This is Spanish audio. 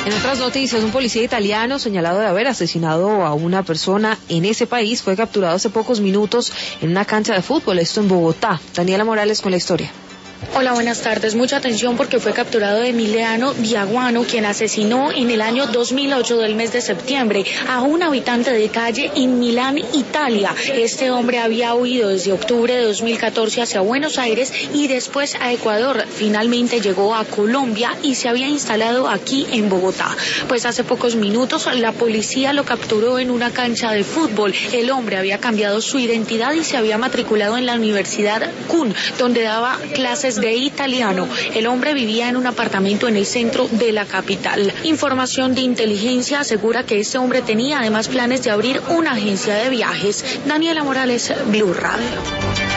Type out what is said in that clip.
En otras noticias, un policía italiano señalado de haber asesinado a una persona en ese país fue capturado hace pocos minutos en una cancha de fútbol, esto en Bogotá. Daniela Morales con la historia. Hola, buenas tardes. Mucha atención porque fue capturado Emiliano Diaguano, quien asesinó en el año 2008 del mes de septiembre a un habitante de calle en Milán, Italia. Este hombre había huido desde octubre de 2014 hacia Buenos Aires y después a Ecuador. Finalmente llegó a Colombia y se había instalado aquí en Bogotá. Pues hace pocos minutos la policía lo capturó en una cancha de fútbol. El hombre había cambiado su identidad y se había matriculado en la Universidad CUN, donde daba clases de italiano. El hombre vivía en un apartamento en el centro de la capital. Información de inteligencia asegura que este hombre tenía además planes de abrir una agencia de viajes. Daniela Morales, Blue Radio.